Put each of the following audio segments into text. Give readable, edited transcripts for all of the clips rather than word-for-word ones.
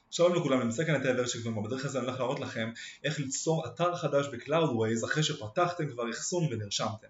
שלום לכולם, נמצא כאן את העבר שכבר בדרך כלל אני הולך להראות לכם איך ליצור אתר חדש ב-Cloudways אחרי שפתחתם כבר אחסון ונרשמתם.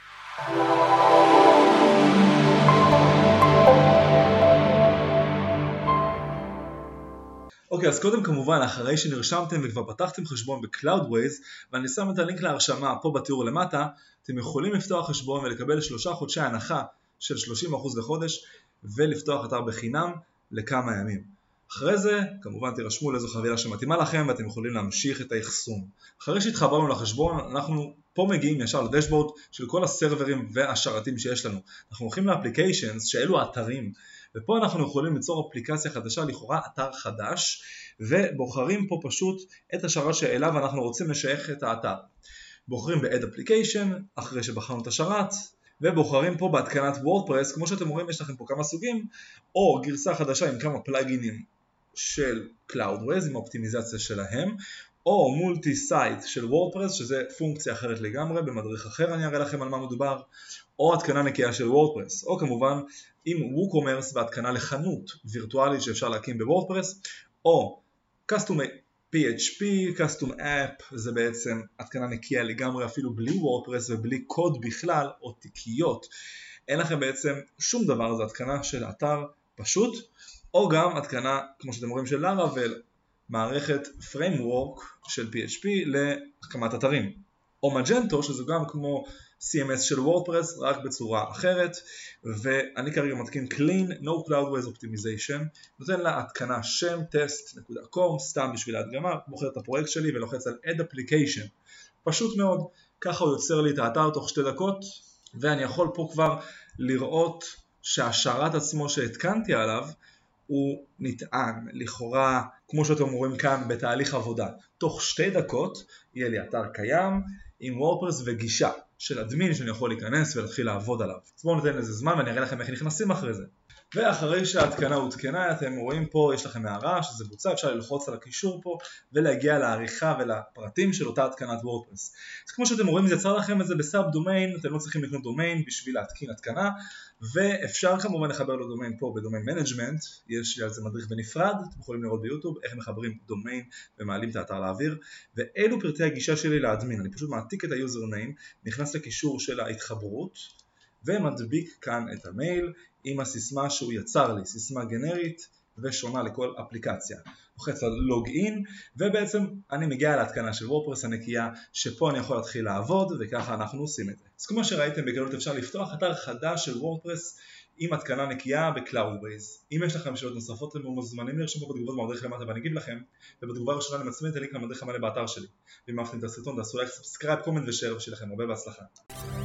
אוקיי, אז קודם כמובן אחרי שנרשמתם וכבר פתחתם חשבון ב-Cloudways, ואני שם את הלינק להרשמה פה בתיאור למטה, אתם יכולים לפתוח חשבון ולקבל 3 חודשי הנחה של 30% לחודש ולפתוח אתר בחינם לכמה ימים. אחרי זה, כמובן תירשמו לאיזו חבילה שמתאימה לכם ואתם יכולים להמשיך את האחסון. אחרי שהתחברנו לחשבון, אנחנו פה מגיעים ישר לדשבורד של כל הסרברים והשרתים שיש לנו. אנחנו הולכים לאפליקיישנס שאלו האתרים, ופה אנחנו יכולים ליצור אפליקציה חדשה, לכאורה אתר חדש, ובוחרים פה פשוט את השרת שאליו אנחנו רוצים לשייך את האתר. בוחרים ב-Add Application, אחרי שבחרנו את השרת, ובוחרים פה בהתקנת וורדפרס, כמו שאתם רואים יש לכם פה כמה סוגים, או גרסה חדשה עם כמה פלאגינים של Cloudways עם האופטימיזציה שלהם, או מולטי סייט של וורדפרס, שזה פונקציה אחרת לגמרי, במדריך אחר אני אראה לכם על מה מדובר, או התקנה נקייה של וורדפרס, או כמובן עם WooCommerce והתקנה לחנות וירטואלית שאפשר להקים בוורדפרס, או Custom PHP, Custom App, זה בעצם התקנה נקייה לגמרי אפילו בלי וורדפרס ובלי קוד בכלל, או תיקיות, אין לכם בעצם שום דבר, זה התקנה של אתר פשוט, או גם התקנה, כמו שאתם רואים, של Laravel, מערכת Framework של PHP להקמת אתרים. או Magento, שזה גם כמו CMS של WordPress, רק בצורה אחרת, ואני כרגע מתקין Clean No Cloudways Optimization, נותן לה התקנה שם test.com, סתם בשביל ההדגמה, בוחר את הפרויקט שלי ולוחץ על Add Application. פשוט מאוד, ככה הוא יוצר לי את האתר תוך 2 דקות, ואני יכול פה כבר לראות שהשרת עצמו שהתקנתי עליו, הוא נטען, לכאורה, כמו שאתם רואים כאן בתהליך עבודה. תוך 2 דקות יהיה לי אתר קיים עם וורדפרס וגישה של אדמין שאני יכול להיכנס ולהתחיל לעבוד עליו. אז בואו ניתן לזה זמן ואני אראה לכם איך נכנסים אחרי זה. ואחרי שההתקנה הותקנה, אתם רואים פה, יש לכם הערה שזה בוצע, אפשר ללחוץ על הקישור פה ולהגיע לעריכה ולפרטים של אותה התקנת וורדפרס. אז כמו שאתם רואים, זה יצר לכם את זה בסאב דומיין, אתם לא צריכים לקנות דומיין בשביל להתקין התקנה, ואפשר כמובן לחבר לו דומיין פה בדומיין מנג'מנט, יש לי על זה מדריך בנפרד, אתם יכולים לראות ביוטיוב איך מחברים דומיין ומעלים את האתר לאוויר, ואלו פרטי הגישה שלי לאדמין, אני פשוט מעתיק את היוזרניים, נכנס לקישור של ההתחברות, ומדביק כאן את המייל עם הסיסמה שהוא יצר לי, סיסמה גנרית ושונה לכל אפליקציה. לוחץ על לוגין, ובעצם אני מגיע להתקנה של וורדפרס הנקייה, שפה אני יכול להתחיל לעבוד, וככה אנחנו עושים את זה. אז כמו שראיתם, בקלות אפשר לפתוח אתר חדש של וורדפרס עם התקנה נקייה ב-Cloudways. אם יש לכם שאלות נוספות, אתם מוזמנים לרשום פה בתגובות במדריך למטה ואני אגיב לכם, ובתגובה הראשונה אני מצמיד את הלינק למדריך המלא באתר שלי. ואם אהבתם את הסרטון, תעשו לייק, סאבסקרייב, קומנט ושאר, ושיהיה לכם הרבה בהצלחה.